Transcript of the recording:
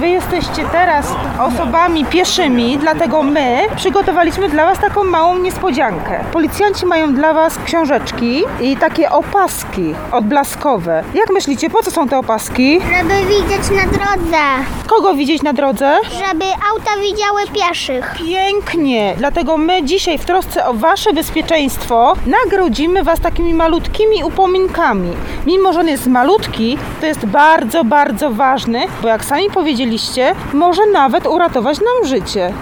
wy jesteście teraz osobami pieszymi, dlatego my przygotowaliśmy dla was taką małą niespodziankę. Policjanci mają dla was książeczki i takie opaski odblaskowe. Jak myślicie, po co są te opaski? Żeby widzieć na drodze. Kogo widzieć na drodze? Żeby auta widziały pieszych. Pięknie! Dlatego my dzisiaj w trosce o wasze bezpieczeństwo nagrodzimy was takimi malutkimi upominkami. Mimo że on jest malutki, to jest bardzo, bardzo ważny, bo jak sami powiedzieliście, może nawet uratować nam życie.